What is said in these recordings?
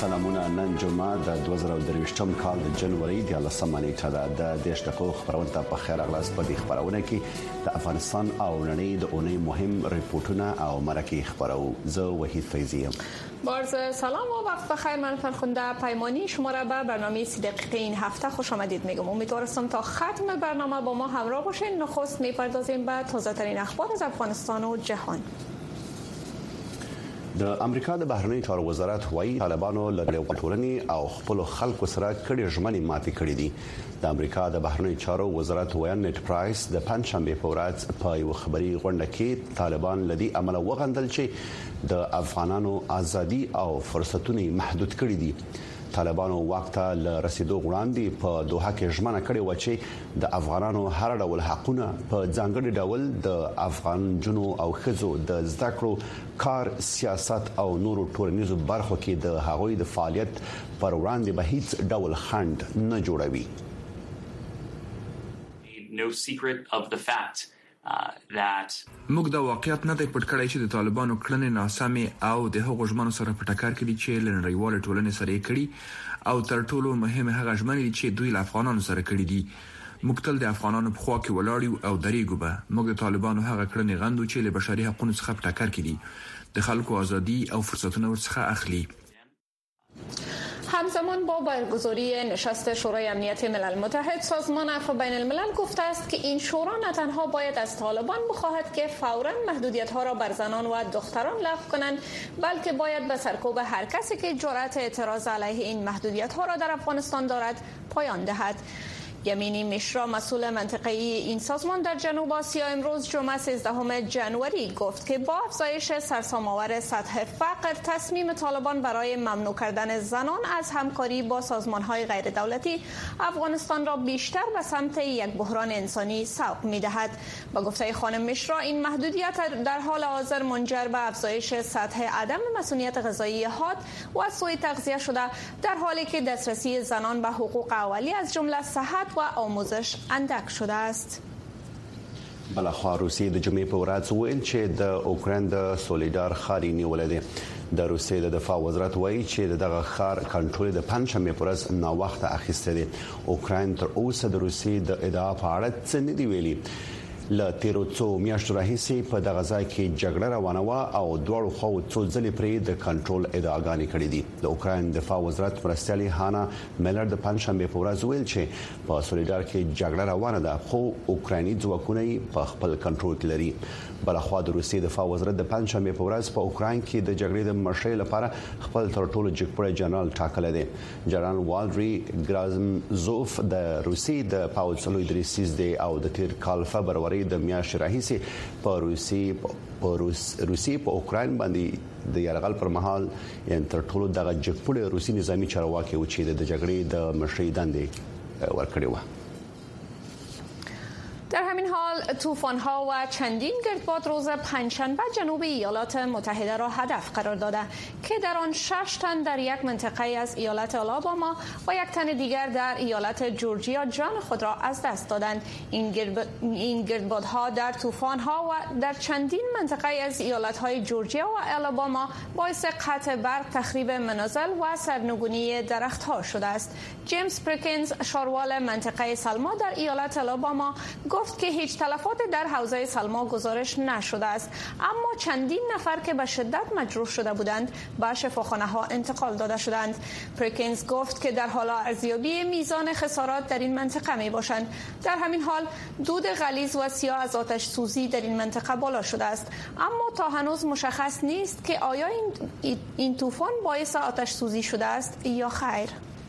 سلامونه. نن جمعه د 2023م کال د جنوري د 11مه نیټه ده. د دیش دقیقو خبرونه په خیر اغلاس په دې خبرونه کې د افغانستان او نړۍ د اونۍ مهم ریپورتونه او مرکه خبرو. زه وحید فیضی ام. بارز سلام و وقت بخیر. من فرخنده پیمانی شما را به برنامه 30 دقیقه این هفته خوش آمدید میگم. امیدوارم تا ختم برنامه با ما همراه باشین. نخست میپردازیم به تازه ترین اخبار از افغانستان و جهان. د امریکا د بهرنی چارو وزارت وايي طالبانو له ټولنې او خپل خلکو سره کړي ژمنې ماتې کړې دي. د امریکا د بهرنی چارو وزارت ویان نت پرایس د پنځشنبه په ورځ په یو خبري غونډه کې طالبان لدی عمل وغندل چې د افغانانو ازادي او فرصتونه محدود کړي دي. طالبانو وخت له رسیدو وړاندې په دوحه کې ژمنه کړې و چې د افغانانو هر ډول حقوقونه په ځانګړي ډول د افغان جنو او خزو د زده کړو کار سیاست او نورو ټولنیزو برخو کې د هغوی د فعالیت پر وړاندې به هیڅ ډول خنډ نه جوړوي. No secret of the fact that موږ د واقعیت نه دی پټ کړی چې د طالبانو کړنې ناسمې او د هغو ژمنو سره په ټکر کې دي چې لنډیواله ټولنې سره یې کړي او تر ټولو مهمه هغه ژمنې دي چې دوی له افغانانو سره کړي دي. موږ تل د افغانانو په خوا کې ولاړ یو او درېګو به موږ د طالبانو هغه کړنې غندو چې له بشري حقوقو څخه په ټکر کې دي، د خلکو ازادي او فرصتونه ورڅخه اخلي. همزمان با برگزاری نشست شورای امنیت ملل متحد، سازمان عفو بین الملل گفته است که این شورا نه تنها باید از طالبان بخواهد که فوراً محدودیت‌ها را بر زنان و دختران لغو کنند، بلکه باید به سرکوب هر کسی که جرأت اعتراض علیه این محدودیت‌ها را در افغانستان دارد پایان دهد. یمینی میشرا، مسئول منطقه‌ای این سازمان در جنوب آسیا، امروز جمعه 13 جنوری گفت که با افزایش سرسام‌آور سطح فقر، تصمیم طالبان برای ممنوع کردن زنان از همکاری با سازمان‌های غیر دولتی افغانستان را بیشتر به سمت یک بحران انسانی سوق می‌دهد. با گفته خانم میشرا، این محدودیت در حال حاضر منجر به افزایش سطح عدم مسئولیت غذایی حاد و سوء تغذیه شده، در حالی که دسترسی زنان به حقوق اولیه از جمله صحت و آموزش اندک شده است. بلخوا روسیې د جمعې په ورځ ویل چې د اوکراین د سولیدار ښار نیولې ده. د روسیې د دفاع وزارت وایي چې دغه ښار کنټرول د پنځشنبه په ورځ نا وخت اخیسته دي. اوکراین تر اوسه د روسیې د ادعا په اړه څه نه دی ویلي. له تیرو څو میاشتو راهیسې په دغه ځای کې جګړه روانه و او دواړو خواو څو ځلې پرې د کنټرول ادعاګانې کړې دي. د اوکراین دفاع وزارت مرستیالي هانا میلر د پنځشنبه په ورځ ویل چې په سولیدار کې جګړه روانه ده، خو اوکرایني ځواکونه په خپل کنټرول کې لري. بلخوا د روسیې دفاع وزارت د پنځشنبه په ورځ په اوکراین کې د جګړې د مشرۍ لپاره خپل تر ټولو جګپړی جنرال ټاکلی دی. جنرال والدری ګرازمزوف د روسیې د پاوځ لوی دریسیز دی او د تیر کال فبروري د میاشتې راهیسې په روسیې په اوکراین باندې د یرغل پر مهال یعنی تر ټولو دغه جګپړی روسي نظامی چارواکي و چې د جګړې د مشرۍ دندې ورکړې و. در همین حال طوفان‌ها و چندین گردباد روز پنجشنبه جنوب ایالات متحده را هدف قرار داده که در آن 6 تن در یک منطقه از ایالت آلاباما و یک تن دیگر در ایالت جورجیا جان خود را از دست دادند. این گردبادها در طوفان‌ها و در چندین منطقه از ایالت‌های جورجیا و آلاباما باعث قطع برق، تخریب منازل و سرنگونی درخت‌ها شده است. جیمز پرکینز، شاروال منطقه سلما در ایالت آلاباما، گفت که هیچ تلفات در حوزه سلما گزارش نشده است، اما چندین نفر که به شدت مجروح شده بودند به شفاخانه‌ها انتقال داده شدند. پرکینز گفت که در حال ارزیابی میزان خسارات در این منطقه می باشند. در همین حال دود غلیظ و سیاه از آتش سوزی در این منطقه بالا شده است، اما تا هنوز مشخص نیست که آیا این طوفان باعث آتش سوزی شده است یا خیر.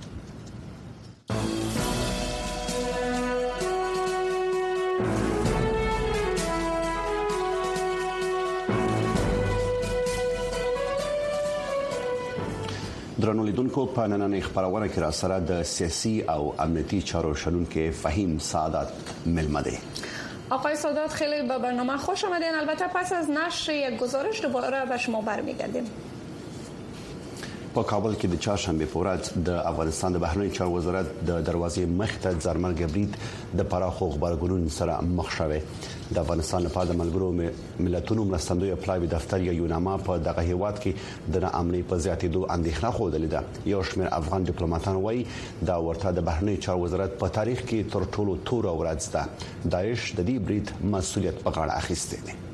درنو لیدونکو، په نننۍ خبرونه کې را سره د سیاسي او امنیتي چارو شنونکو فهیم سعادت ملمه دی. آقای سادات، خیلی به برنامه خوش آمدین. البته پس از نشر یک گزارش دوباره به شما برمیگردیم. په کابل کې د چهارشنبه په ورځ د افغانستان د بهرنی چارو وزارت د دروازې مخ ته ځارمرګ برید د پراخو خبرګونونو سره مخ شوه. د افغانستان لپاره د ملګرو ملتونو مرستندوی پلاوی دفتر یا یوناما په دغه هیواد کې د ناامنۍ په زیاتېدو اندېښنه خوده لیده. یو شمېر افغان ډیپلوماټان وایي دا ورته د بهرنی چارو وزارت په تاریخ کې تر ټولو تور ورځ ده. داعش د دې برید مسؤلیت په غاړه اخیستی دی.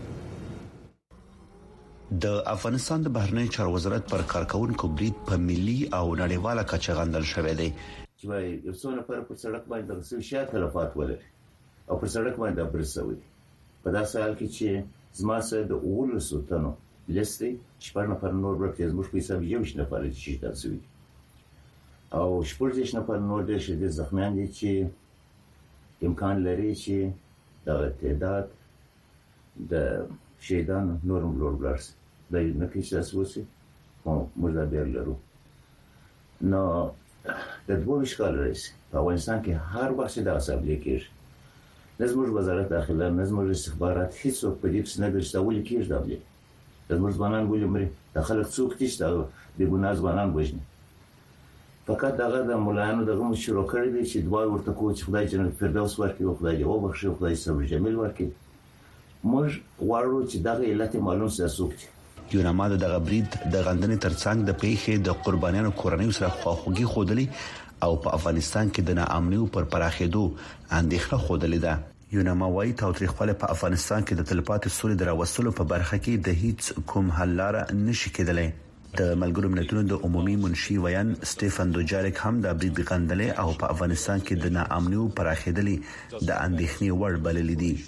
د افغانستان د بهرنی چارو وزارت پر کارکونکو برید په ملي او نړیواله کچه غندل شوې دی. چې یو څو نفر په سړک باندې د رسوي تلفات ولري او پر سړک باندې برسوي په داسې حال کې چې زما سره د اولسو تنو لستي شپږ نفر نور ورته زموږ په حساب یو نفر چې تاسو او شپږ نفر نور د شدید زخمیان دي چې امکان لري چې د تعداد د شهیدان نورم لوړ ورسي د نکیش اساسي او مزابیر لرو. نو د دوه اشکال رئیس په افغانستان کې هر وخت د عصب لیکیر نظم وزارت داخله نظم استخبارات هیڅ په دې څه نه درځول کېږي دا بلی د ځوانان ګولې مري د خلک څوک تیشته د ګناه ځوانان وژني فقط دغه د مولانو دغه مشروع کړی دي چې دوی ورته کوی چې خدای جنت فردوس ورکړي او خدای دې وبخښي خدای صبر جمیل ورکړي. موږ غواړو چې دغه علت معلوم ساسوک یوناما دغه برید د غندنې ترڅنګ د پیښې د قربانیانو کورنۍ سره خواخوږي خودلی او په افغانستان کې د ناامنۍ پر پراخېدو اندېښنه خودلې ده. یوناما وايي تاوتریخواله په افغانستان کې د تلپاتې سولې د راوستلو په برخه کې د هیڅ کوم حل لار نشي کېدلی. د ملګرو ملتونو د عمومي منشي ویان سټيفن دوجاریک هم د برید غندلې او په افغانستان کې د ناامنۍ پراخېدلې د اندېښنې وړ بللې دي.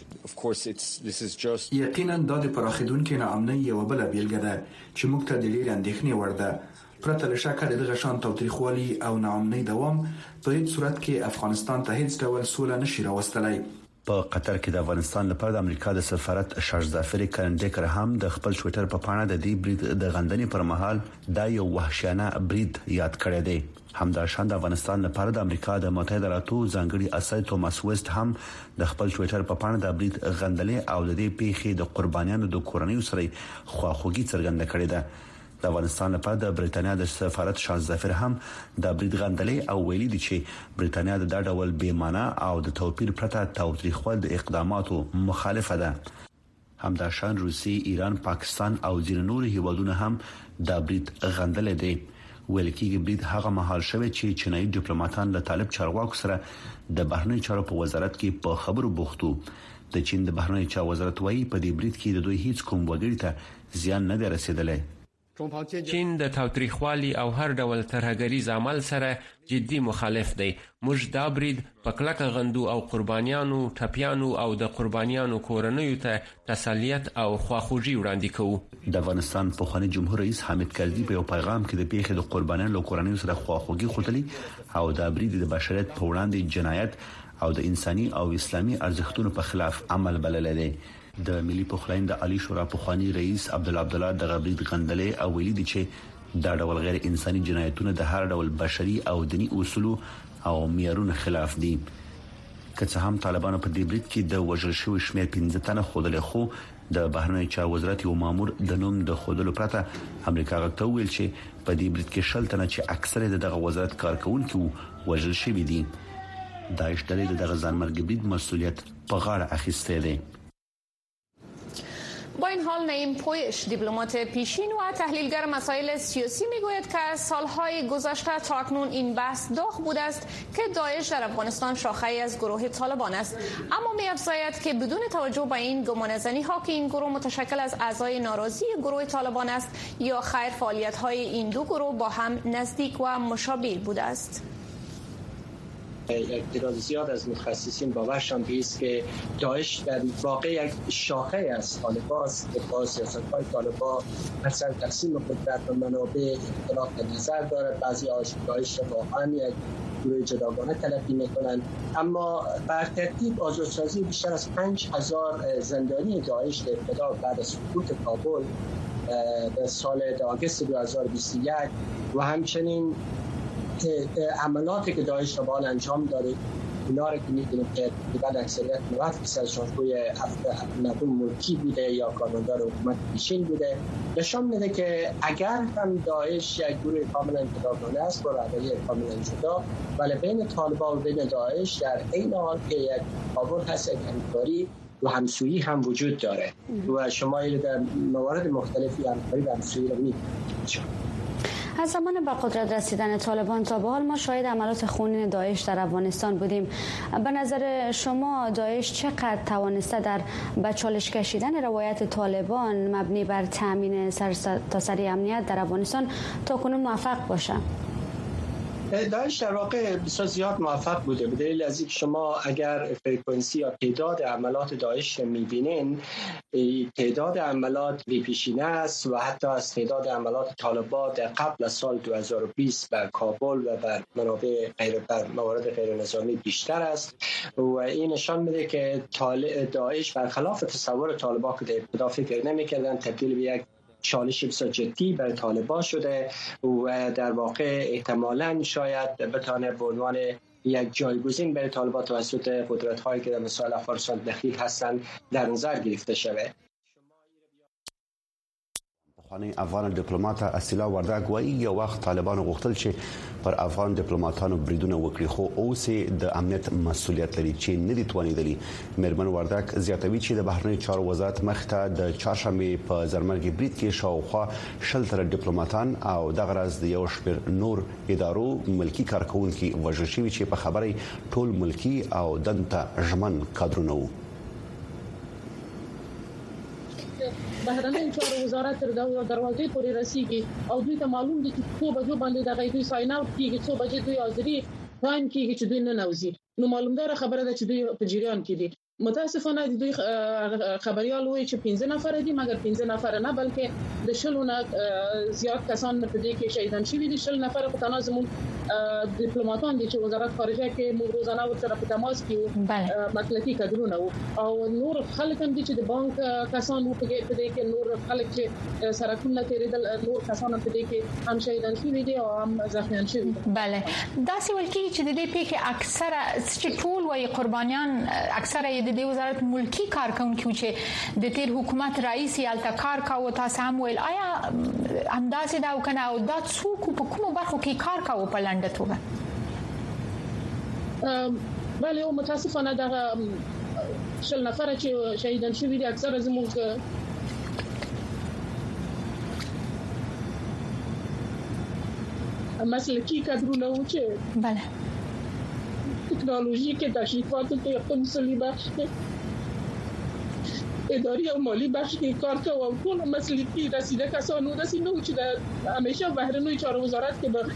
یقینا د پراخېدونکو ناامنۍ یو بل بیلګه ده چې موږ ته د ډېر اندېښنې وړ ده. پرته له شکه دغه شان تاوتریخوالي او ناامنۍ دوام په هیڅ صورت کې افغانستان ته هیڅ ډول سوله نشي راوستلای. په قطر کې د افغانستان لپاره د امریکا د سفارت شارزافری کرنډیکر هم د خپل ټوئیټر په پاڼه د دې برید د غندنې پر مهال دا یو وحشیانه برید یاد کړی دی. همداشان د افغانستان لپاره د امریکا د متحده ایالاتو ځانګړي اسای توماس ویست هم د خپل ټوئیټر په پاڼه د برید غندلې او د دې پیښې د قربانیانو د کورنۍ سره خواخوږي څرګنده کړې ده. د افغانستان لپاره د بریټانیا د سفارت شانزافر هم د برید غندلې او ویلي دي چې بریټانیا د دا ډول بیمانه او د توپیر پرته تاوتریخوال د اقداماتو مخالفه ده. همداشان روسي، ایران، پاکستان او ځینې نور هیوادونه هم د برید غندلې دي. ویل کېږي برید هغه مهال شوی چې چینایي ډیپلوماټان له طالب چارواکو سره د بهرنی چارو په وزارت کې په خبرو بوختو. د چین د بهرنی چارو وزارت وايي په دې برید کې د دوی هیڅ کوم وګړي ته زیان نه دی رسیدلی. چین د تاوتریخوالي او هر ډول ترهګریز عمل سره جدي مخالف دی. موږ دا برید په کلکه غندو او قربانیانو، ټپیانو او د قربانیانو کورنیو ته تسلیت او خواخوږي وړاندې کوو. د افغانستان پخوانی جمهور رئیس حامد کرزي په یو پیغام کې د پیښې د قربانیانو کورنیو سره خواخوږي خوتلی او دا برید د بشریت په وړاندې جنایت او د انساني او اسلامي ارزښتونو په خلاف عمل بللی دی. د ملي پخلاین د عالی شورا پخوانی رئیس عبدالله د برید غندلې او ویلي دي چې دا ډول غیر انساني جنایتونه د هر ډول بشري او دینی اصولو او معیارونو خلاف دي. که څه هم طالبانو په دې برید کې د وژل شوی شمېر 15 تنه خودلې خو د بهرنی چارو وزارت یو مامور د نوم د خودلو پرته امریکا غوښتل ویل چې په دې برید کې شل تنه چې اکثره دغه وزارت کارکونکو وژل شوی دي. داعش ډلې دغه ځانمرګ برید مسؤلیت په غاړه اخیسته دي. با این حال نعیم پویش دیپلمات پیشین و تحلیلگر مسائل سیاسی میگوید که سالهای گذشته تا اکنون این بحث داغ بوده است که داعش در افغانستان شاخه‌ای از گروه طالبان است، اما می‌افزاید که بدون توجه به این گمانه‌زنی ها که این گروه متشکل از اعضای ناراضی گروه طالبان است یا خیر فعالیت‌های این دو گروه با هم نزدیک و مشابه بوده است. تعداد زیاد از متخصصین باورشان است که داعش در واقع یک شاخه از طالبان است که با سیاست‌های طالبان مثلا تقسیم قدرت و منابع اختلاف نظر دارد. بعضی از داعش واقعا یک گروه جداگانه تلقی می‌کنند، اما بر ترتیب آزادسازی بیشتر از 5000 زندانی داعش در ابتدا بعد از سقوط کابل در سال آگوست 2021 و همچنین عملاتی که داعش طالبان انجام داده اینا رو که می‌دونیم که تقریبا اکثریت 90%شون روی افغان ملکی بوده یا قانوندار حکومت پیشین بوده، نشان میده که اگر هم داعش یک گروه کاملا جداگانه است با رویه کاملا جدا، ولی بین طالبان و بین داعش در این حال که یک تقابل هست، یک همکاری و همسویی هم وجود داره و شما در موارد مختلفی همکاری و همسویی رو می‌بینید. از زمان به قدرت رسیدن طالبان تا به حال ما شاهد عملیات خونین داعش در افغانستان بودیم. به نظر شما داعش چقدر توانسته در به چالش کشیدن روایت طالبان مبنی بر تامین سرتاسری امنیت در افغانستان تا کنون موفق باشه؟ داعش در واقع بسیار زیاد موفق بوده، به دلیل از اینکه شما اگر فرکانسی یا تعداد عملات داعش رو می‌بینین، تعداد عملات بی‌پیشینه است و حتی از تعداد عملات طالبان در قبل از سال 2020 بر کابل و بر منابع بر موارد غیر نظامی بیشتر است و این نشان میده که داعش برخلاف تصور طالبان که در ابتدا فکر نمی‌کردن تبدیل به یک چالش بسیار جدی برای طالبان شده و در واقع احتمالاً شاید بتونه به عنوان یک جایگزین برای طالبان توسط قدرت‌هایی که در مسائل افغانستان دخیل هستند در نظر گرفته شود. پخوانی افغان دیپلمات اسیلا وردګ وایي یو وخت طالبانو غوښتل چې پر افغان دیپلماتانو بریدونه وکړي، خو اوس د امنیت مسؤلیت لري چې نه دي توانیدلي. میرمن وردګ زیاتوي چې د بهرنیو چارو وزارت مخته د چهارشنبه په زرمرګي برید کې شاوخوا 60 دیپلماتان او د غرض د یو شمېر نور ادارو ملکی کارکونکي وژل شوي چې په خبري ټول ملکی او دنده ژمن کادرونه وو. بهرنیو چارو وزارت تر دروازې پورې رسیدي او دوی ته معلوم دي چې څو بجو باندې د غیبي ساين اوټ کیږي، څو بجې دوی حاضري ټایم کیږي چې دوی نه نوځي. نو معلومدار خبره ده چې دوی په جریان کې دي. متاسفانه دوی خبريال وایي چې 15 نفر دي، مګر 15 نفر نه بلکې د شلونه زیات کسان په دې کې شهیدان شوي دي. 10 نفر په تناظم دیپلماتان دي چې وزارت خارجه کې موږ روزانه ورسره په تماس کې وو، مسلکي کادرونه وو او نور خلک هم دي چې د بانک کسان وو په دې کې، نور خلک چې سرکونه تیرېدل، نور کسان په دې کې هم شهیدان شوي دي او هم زخمیان شوي دي. بله، داسې ولکې چې د دې پیښې اکثره چې ټول وایي قربانیان اکثره د وزارت ملکی کارکونکو چې د تیر حکومت رئیس یالتا کار کاوه. تاسو هم ویل آیا همداسې دا وکنه او دا څوک په کومو برخو کې کار کاوه په لنډه توګه؟ بله، او متاسفانه دغه 10 نفر چې شهیدان شوي دي اکثره زموږ مسلکی کادرونه وو چې بله تکنولوژی کې تشریفات کې خپل مسلې بخش کې اداري او مالی بخش کې کار کوي او ټول مسلکي رسیده کسانو د سینو چې د همیشه بهرنیو چارو وزارت کې به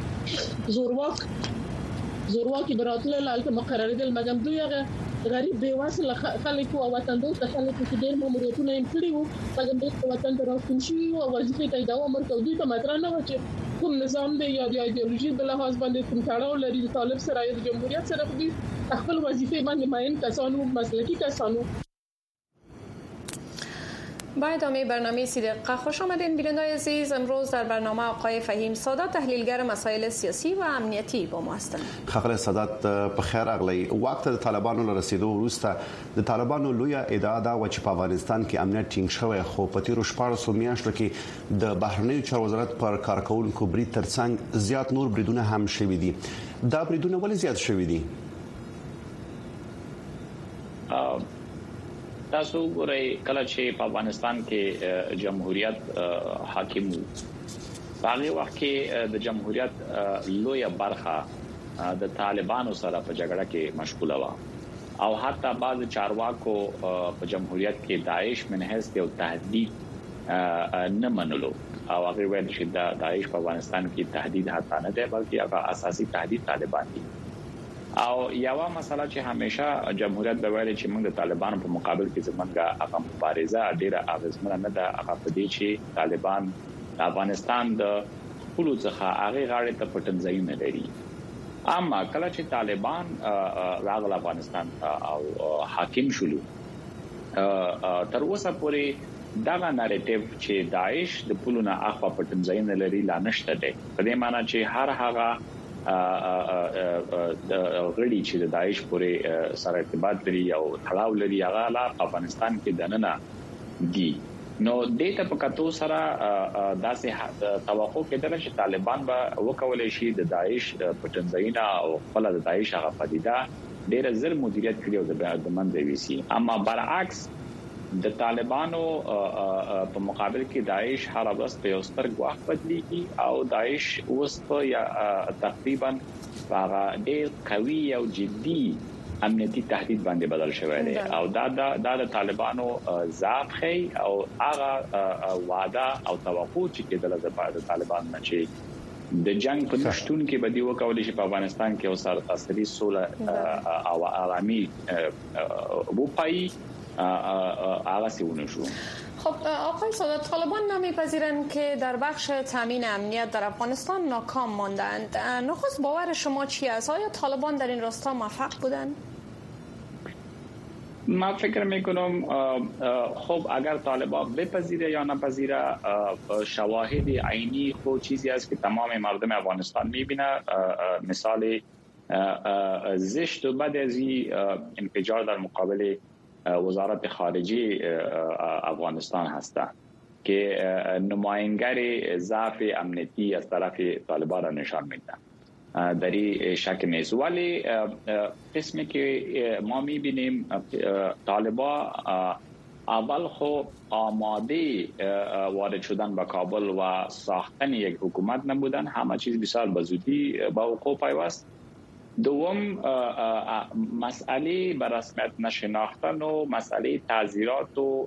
زورواکي براتله لالته مقرره دل مګم دوی هغه غریب بے وسله خلک او وطن دوست خلک چې ډېر ماموریتونه یې کړی وو، مګم د وطن ته راستون شي او وظیفه ته دوام ورکوي. دوی ته مطرح نه و چې کوم نظام دی یا د ایدئولوژي په لحاظ باندې کوم تړاو لري د طالب سره یا د جمهوریت سره. دوی خپل وظیفه باندې ماین کسانو، مسلکی کسانو. با ادامه برنامه سی دقیقه خوش آمدین بینندگان عزیز. امروز در برنامه آقای فهیم سادات تحلیلگر مسائل سیاسی و امنیتی با ما هستند. خبر سادات بخیر اغلی. وقت د طالبانو له رسیدو وروسته د طالبانو لوی ادعا دا و چې په افغانستان کې امنیت ټینګ شوی، خو په تیرو 14 میاشتو کې د بهرنیو چارو وزارت پر کارکونکو برید ترڅنګ زیات نور بریدونه هم شوي دي. دا بریدونه ولې زیات شوي دي؟ تاسو ګورئ کله چې په افغانستان کې جمهوریت حاکم وو، هغه وخت کې د جمهوریت لویه برخه د طالبانو سره په جګړه کې مشغوله و او حتی بعض چارواکو په جمهوریت کې داعش منحص یو تهدید نه منلو او هغه ویل چې داعش په افغانستان کې تهدید حتی نه دی بلکې هغه اساسي تهدید طالبان دي. او یو مسله چې همیشه جمهوریت د ویل چې موږ د طالبانو په مقابل کې زمونږه هغه مبارزه ډیره اغیزمنه نه ده، هغه په دې چې طالبان د افغانستان د خپل څخه هغه غاړې ته پټنځای نه لري. اما کله چې طالبان راغله افغانستان او حاکم شول، تر اوسه پورې دا ناریټیو چې داعش د پولونه اخوا پټنځای نه لري لا نشته ده. په دې معنی چې هر هغه غړي چې د داعش پورې سره ارتباط لري او تړاو لري هغه لا افغانستان کې دننه دي نو دته په کتو سره داسې توقع کېدل چې طالبان به وکولای شي د داعش پټنځینا او خپل د داعش هغه پدیده ډېر زر مدیریت کړي او د منځ ویسي اما برعکس د طالبانو په مقابل کې داعش هر ورځ په یو ستر ګواښ بدلیږي او داعش اوس په تقریبا هغه ډېر قوي او جدي امنیتي تهدید باندې بدل شوی دی او دا د طالبانو ضعف خي او هغه وعده او توقع چې کېدل د طالبان نه چې د جنگ په نشټون کې بدی وکولای شي په افغانستان کې او سره تاسري سوله او عالمي وپای هغه سیونه شو. خب آقای سادات، طالبان نمی‌پذیرند که در بخش تامین امنیت در افغانستان ناکام ماندند. نخست باور شما چی است؟ آیا طالبان در این راستا موفق بودند؟ ما فکر میکنم خب اگر طالبان بپذیره یا نپذیره شواهد عینی خود چیزی است که تمام مردم افغانستان میبینه. مثال زشت و بد از انفجار در مقابل وزارت خارجه افغانستان هسته که نماینگر ضعف امنیتی از طرف طالبان را نشان میده. در این شک نیست، ولی قسمی که ما میبینیم طالبان اول خو آماده وارد شدن به کابل و ساختن یک حکومت نبودن، همه چیز بسیار به زودی با وقوع پیوست. دوم مسئله به رسمیت نشناختن و مسئله تعزیرات و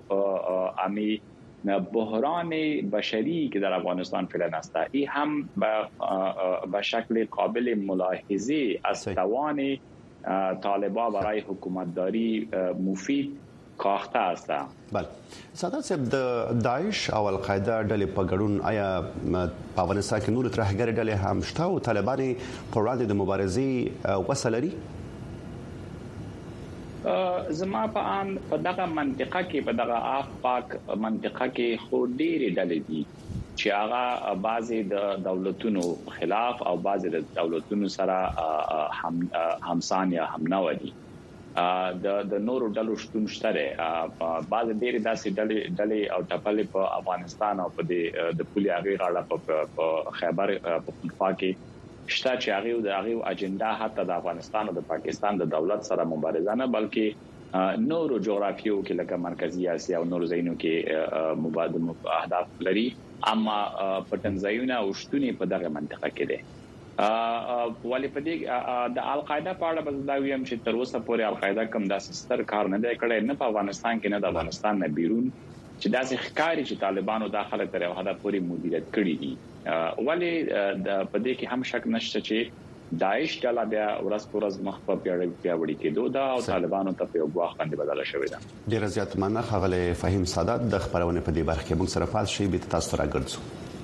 بحران بشری که در افغانستان فعلا است، این هم به شکل قابل ملاحظه از توان طالبان برای حکومتداری مفید کاخته است. بله سادات صاحب، د داعش او القاعده ډلې په ګډون آیا په افغانستان کې نور ترهګر ډلې هم شته او طالبان په وړاندې د مبارزې وسه لري؟ زما په ان په دغه منطقه کې په دغه افاق منطقه کې خو ډېرې ډلې دي چې هغه بعضي د دولتونو خلاف او بعضي د دولتونو سره همسان یا همنوا دي. د نورو ډلو شتون شته. بعض ډېرې داسې ډلې او ټپلې په افغانستان او په د پولي هغه غاړه په خیبر پختونخوا کې شته چې هغه اجنډا حتی د افغانستان او د پاکستان د دولت سره مبارزه نه بلکې نورو جغرافیو کې لکه مرکزی اسیا او نورو ځایونو کې مبادله اهداف لري، اما پټنځایونه او شتونی په دغه منطقه کې دي. ولی په دې د القاعده په اړه بل دا ویم چې تر اوسه پورې القاعده کوم داسې ستر کار نه دی کړی، نه په افغانستان کې نه د افغانستان نه بیرون، چې داسې ښکاری چې طالبانو داخله تر یو حد پورې مدیریت کړی دي. ولی په دې کې هم شک نشته چې داعش ډله بیا ورځ په ورځ مخ په پیاوړي کېدو دا او طالبانو ته په وخت باندې بدله شوې ده. ډیر زیات مننه خغله فهیم سادات د خبرونه په دې برخه کې موږ سره پات شي به تاسو راګرځو.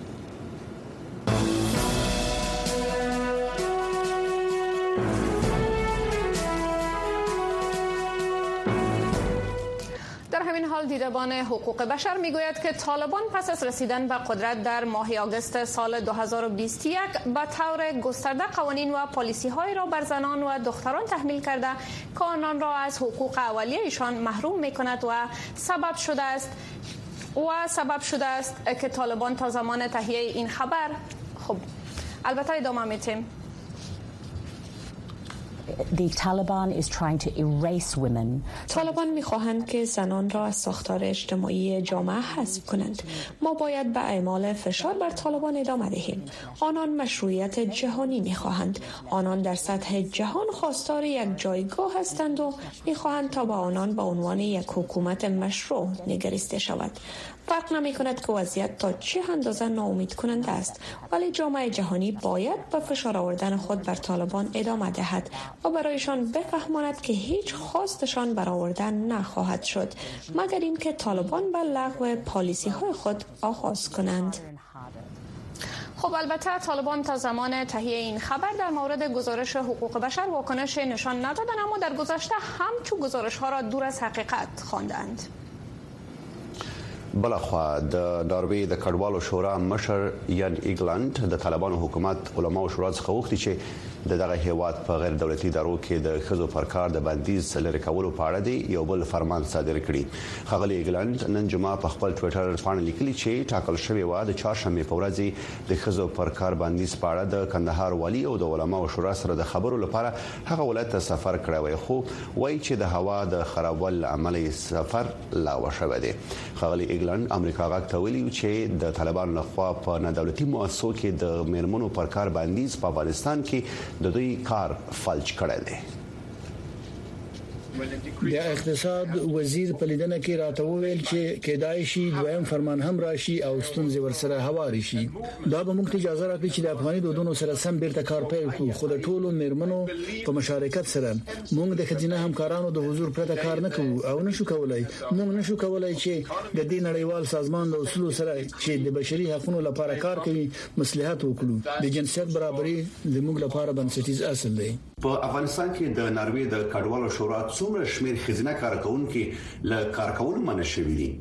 دیدبان حقوق بشر میگوید که طالبان پس از رسیدن به قدرت در ماه آگوست سال 2021 به طور گسترده قوانین و پالیسی‌های را بر زنان و دختران تحمیل کرده که آنان را از حقوق اولیه‌شان محروم می‌کند و سبب شده است که طالبان تا زمان تهیه این خبر البته ادامه می‌دیم. طالبان می‌خواهند که زنان را از ساختار اجتماعی جامعه حذف کنند. ما باید به اعمال فشار بر طالبان ادامه دهیم. آنان مشروعیت جهانی می‌خواهند. آنان در سطح جهان خواستار یک جایگاه هستند و می‌خواهند تا به آنان به عنوان یک حکومت مشروع نگریسته شود. فرق نمی کند که وضعیت تا چه اندازه ناامید کننده است، ولی جامعه جهانی باید به فشار آوردن خود بر طالبان ادامه دهد و برایشان بفهماند که هیچ خواستشان برآورده نخواهد شد مگر اینکه طالبان به لغو پالیسی های خود آغاز کنند. البته طالبان تا زمان تهیه این خبر در مورد گزارش حقوق بشر واکنش نشان ندادند، اما در گذشته همچون گزارش ها را دور از حقیقت خواندند. بلخوا د ناروې د کډوالو شورا مشر یان ایګلند د طالبانو حکومت علماء شورا څخه وغوښتي چې دغه هیواد په غیر دولتي ادارو کې د خزو پر کار د بندیز لري کولو په اړه دی یو بل فرمان صادر کړي. خغلی ایګلند نن جمعه په خپل ټوئیټر باندې لیکلي چې ټاکل شوی و د چهارشنبه په ورځ د خزو پر کار بندیز په اړه د کندهار والی او د علماء شورا سره د خبرو لپاره هغه ولایت ته سفر کړی وای خو وایي چې د هوا د خرابوالي عملی سفر لا وشوه دی. خغلی ایګلند امریکا غاښ ویلي چې د طالبانو لخوا په ندولتي مؤسسو کې د میرمنو پر کار بندیز په افغانستان کې د دوی کار فلج کړی دی. د اقتصاد وزیر په لیدنه کې راته وویل چې کېدای شي دویم فرمان هم راشي او ستونزې ورسره هواري شي. دا به موږ ته اجازه راکړي چې د افغاني دودونو سره سم بیرته کار پیل کړو خو د ټولو میرمنو په مشارکت سره موږ د خځینه همکارانو د حضور پرته کار نه کوو او نشو کولای چې د دې نړیوال سازمان د اصولو سره چې د بشري حقوقو لپاره کار کوي مصلحت وکړو. د جنسیت برابرۍ زموږ لپاره بنسټیز اصل دی. په افغانستان کې د ناروې د کډوالو شورا څومره شمیر خزینه کارکونکو له کارکونکو منع شوي دي؟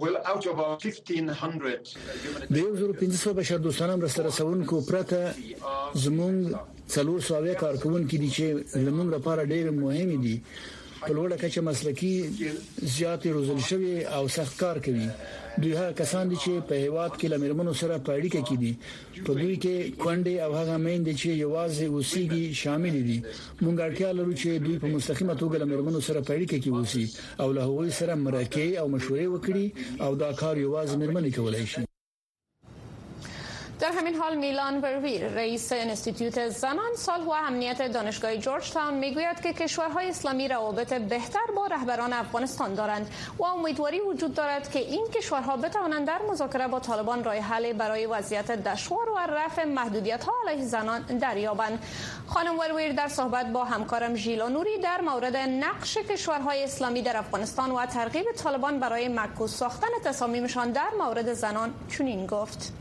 د 1500 بشر دوستانه مرسته رسونکو پرته زموږ 400 کارکونکو دي چې زموږ لپاره ډېر مهم دي. په لوړه کچه مسلکي زیات روزل شوی او سخت کار کوي. دوی هغه کسان دي چې په هیواد کې لمرمنو سره په اړیکه کې دي. په دوی کې کونډې او هغه میندې چې یوازې اوسېږي شامل دي. موږ اړتیا لرو چې دوی په مستقیمه توګه لمرمنو سره په اړیکه کې اوسي او له هغوی سره مرکه او مشورې وکړي او دا کار یوازې مرمنې کولای شي. در همین حال میلان برویر رئیس انستیتوت زنان صلح و امنیت دانشگاه جورج تاون میگوید که کشورهای اسلامی روابط بهتر با رهبران افغانستان دارند و امیدواری وجود دارد که این کشورها بتوانند در مذاکره با طالبان راه حل برای وضعیت دشوار و رفع محدودیت‌ها علیه زنان دریابند. خانم برویر در صحبت با همکارم ژیلا نوری در مورد نقش کشورهای اسلامی در افغانستان و ترغیب طالبان برای معکوس ساختن تصامیمشان در مورد زنان چنین گفت: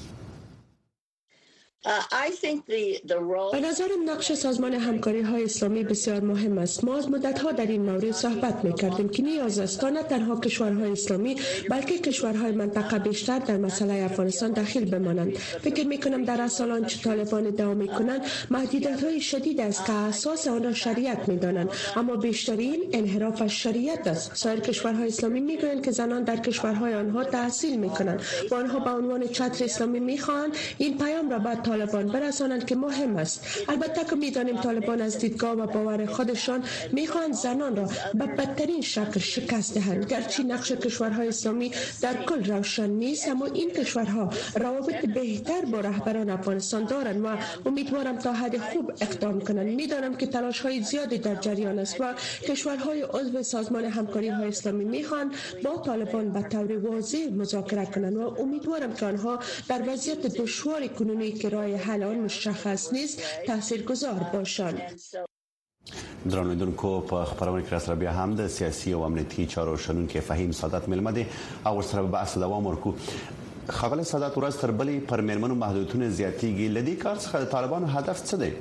به نظرم نقش سازمان همکاری های اسلامی بسیار مهم است. ما از مدت‌ها در این مورد صحبت می‌کردیم که نیاز است تا نه تنها کشورهای اسلامی بلکه کشورهای منطقه بیشتر در مسئله افغانستان دخیل بمانند. فکر می‌کنم در اصل آنچه طالبان ادعا می‌کنند محدودیت‌های شدید است که اساس آن را شریعت می‌دانند، اما بیشترین انحراف از شریعت است. سایر کشورهای اسلامی می‌گویند که زنان در کشورهای آنها تحصیل می‌کنند و آنها به عنوان چتر اسلامی می‌خواهند این پیام را به طالبان برسانند که مهم است. البته که می‌دانیم طالبان از دیدگاه و باور خودشان می‌خواهند زنان را به بدترین شکل شکست دهند. گرچه نقش کشورهای اسلامی در کل روشن نیست، اما این کشورها روابط بهتر با رهبران افغانستان دارند و امیدوارم تا حد خوب اقدام کنند. می‌دانم که تلاش‌های زیادی در جریان است و کشورهای عضو سازمان همکاری‌های اسلامی می‌خواهند با طالبان به طور واضح مذاکره کنند و امیدوارم که آنها در وضعیت دشوار کنونی که راه حل آن مشخص نیست تاثیرگذار باشند. درنویدونکو په خبرونه کې سره بیا هم د سیاسي او امنیتي چارو شنونکو فهیم سادات ملمده او سره به بحث دوام ورکو. خغل سادات ورځ تر بلې پر میرمنو محدودیتونه زیاتېږي. لدی کار څخه د طالبانو هدف څه دی؟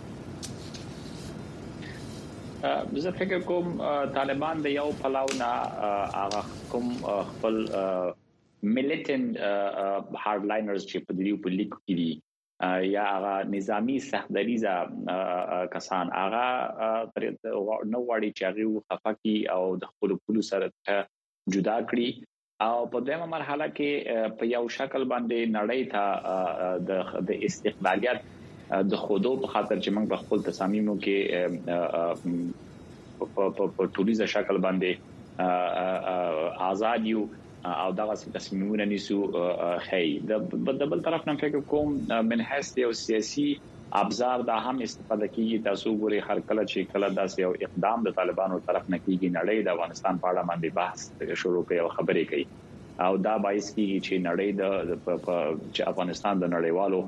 زه فکر کوم طالبان د یو پلاو نه هغه کوم خپل ملیټنت هارډلاینرز چې په دې په لیک کې دي یا هغه نظامی سختدریزه کسان هغه نو وړي چې هغه خفقي او د خپل پولو سره جدا کړي او په دغه مرحله کې په یو شکل باندې نړۍ ته د استقلالیت د خودو په خاطر چې موږ په خپل تصامیمو کې په ټولیزه شکل باندې آزاد یو او دغه تصمیمونه نیسو خی د بل طرف نه فکر کوم من حیث یو سیاسي ابزار دا هم استفاده کیږي. تاسو ګوري هر کله چې کله داسې یو اقدام د طالبانو طرف نه کیږي نړۍ د افغانستان په اړه باندې بحث شروع کوي او خبرې کوي او دا باعث کیږي چې نړۍ د افغانستان د نړیوالو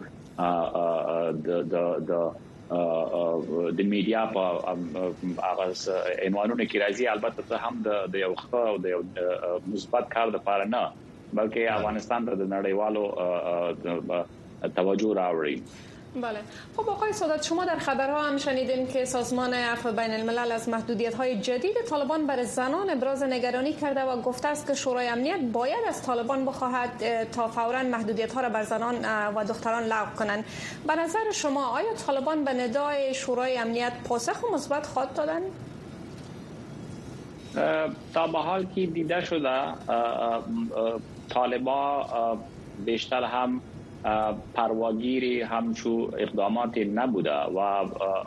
د میډیا په هغه عنوانونو کې راځي. البته هم د یو ښه او د یو مثبت کار لپاره نه بلکې افغانستان ته د نړیوالو توجه راوړي. بله. خب آقای سادات، شما در خبرها هم شنیدین که سازمان عفو بین الملل از محدودیت‌های جدید طالبان برای زنان ابراز نگرانی کرده و گفته است که شورای امنیت باید از طالبان بخواهد تا فوراً محدودیت‌ها را بر زنان و دختران لغو کنند. به نظر شما آیا طالبان به ندای شورای امنیت پاسخ مثبت خواهد دادند؟ تا به حال که دیده شده طالبان بیشتر هم پرواگیری همچو اقدامات نبوده و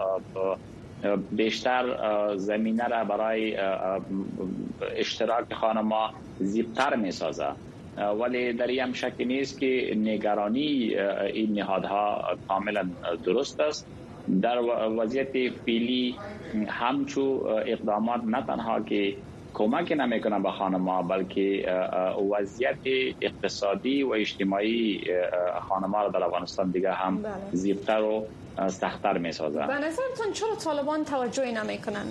بیشتر زمینه را برای اشتراک خانم‌ها زیبتر می سازه، ولی در این هم شک نیست که نگرانی این نهادها کاملا درست است. در وضعیت فعلی همچو اقدامات نه تنها که کمک نمیکنن به خانم‌ها، بلکه وضعیت اقتصادی و اجتماعی خانم‌ها را در افغانستان دیگه هم زیبتر و سخت‌تر می‌سازه. به نظرتون چرا طالبان توجهی نمیکنن؟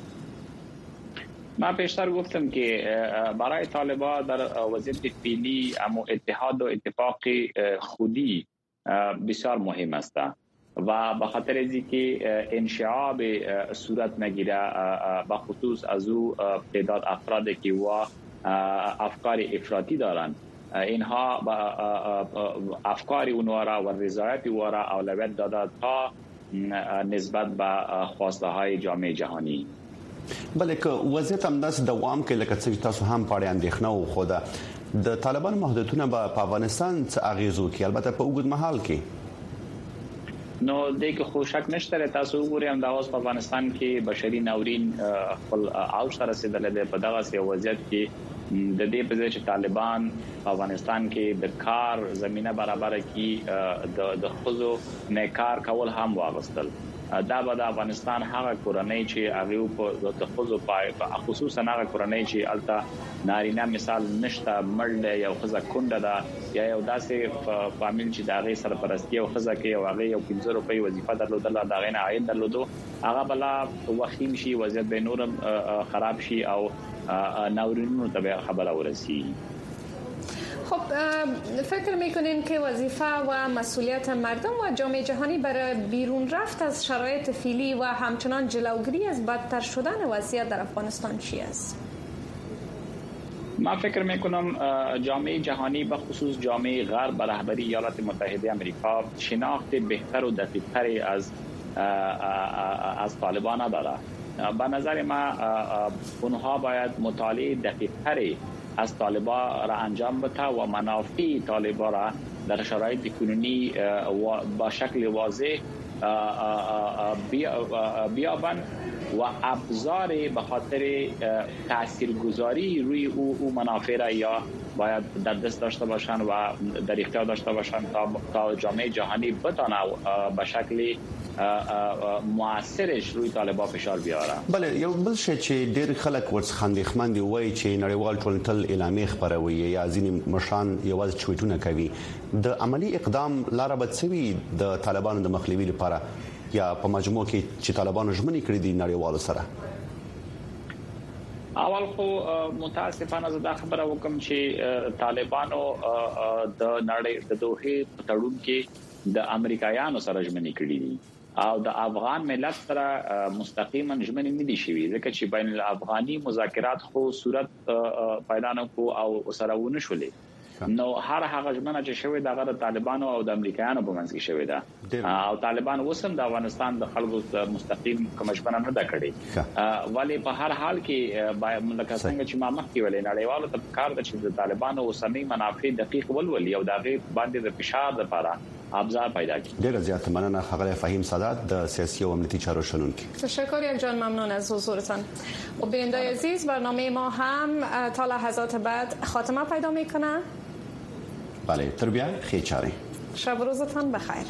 من پیشتر گفتم که برای طالبان در وضعیت فعلی اما اتحاد و اتفاق خودی بسیار مهم است و به خاطر از اینکه انشعاب صورت نگیره، به خصوص از او تعداد افرادی که و افکار افراطی دارند، اینها افکار اونها و رضایت اونها اولویت داده تا نسبت به خواسته های جامعه جهانی. بله که وضعیت هم داس دوام کې لکه څنګه تاسو هم پاره اندېښنه و خو د طالبان محدودیتونه په افغانستان څه اغیزو کوي، البته په اوږد مهال کې. نو دیگه خو شک نشته تاسو وګورئ هم د افغانستان کې بشري ناورین خپل اوج ته رسیدلی دی. په دغه وضعیت کې د دې په ځای چې طالبان افغانستان کې د کار زمينه برابر کړي، د خزو نه کار کول هم واغستل. دا به د افغانستان هغه کورنۍ چې هغه په د خزو په خصوصا هغه کورنۍ چې الته نارینه مثال نشته، مړ یو خزه کونډه ده یا یو داسې فامیل چې دغه سرپرستی او خزه کې او هغه یو 15 روپۍ وظیفه درلودله، دغه نه عاید درلودو، هغه بلا وخیم شي، وضعیت به نورم خراب شي او ناورینونو ته خبره ورسی. خب فکر میکنین که وظیفه و مسئولیت مردم و جامعه جهانی برای بیرون رفت از شرایط فعلی و همچنان جلوگیری از بدتر شدن وضعیت در افغانستان چی است؟ من فکر میکنم جامعه جهانی به خصوص جامعه غرب به رهبری ایالات متحده آمریکا شناخت بهتر و دقیق‌تری از طالبان داره. به نظر ما اونها باید مطالعه دقیق‌تری از طالبان را انجام بده و منافع طالبان را در شرایط کنونی با شکل واضح بیابند و ابزار به خاطر تاثیرگذاری روی او منافع را یا باید در دست داشته باشند و در اختیار داشته باشند تا جامعه جهانی بتونه به شکل موثرش روی طالبان فشار بیاره. بله، یو بل شی چې ډېر خلک ورڅخه اندېښمن دي وایي چې نړیوال ټولنه تل اعلامیې خپروي یا ځینې مشران یوازې چویټونه کوي. د عملی اقدام لاره به څه وي د طالبانو د مخنیوي لپاره یا په مجموع کې چې طالبانو ژمنې کړې دي نړیوالو سره؟ اول خو متاسفانه زه دا خبره وکم چې طالبانو د نړۍ د دوه تړون کې د امریکایانو سره ژمنې کړې دي او د افغان ملت سره مستقیما ژمنې نه دي شوي، ځکه چې بین الافغاني مذاکرات خو صورت پیدا نه کو او سره ونه شولې. نو هر هغه ژمنه چې شوی د طالبانو او د امریکایانو په منځ کې شوی ده او طالبان وسم د افغانستان د خلکو مستقیم کوم ژمنه نه ده کړې، ولی په هر حال کې لکه څنګه چې ما مخکې ویل نړیوالو ته کار د چې د طالبانو اوسنۍ منافع دقیق ولولي او دغه باندې د فشار لپاره ابزار پیدا کړي. ډیره زیاته مننه خبره فهیم سادات د سیاسی و امنیتی چارو شنونکي. تشکر جان، ممنون از حضورتان. و بیننده عزیز برنامه ما هم تا لحظات بعد خاتمه پیدا میکنه. بله، تربیه خیر چاره. شب و روزتان بخیر.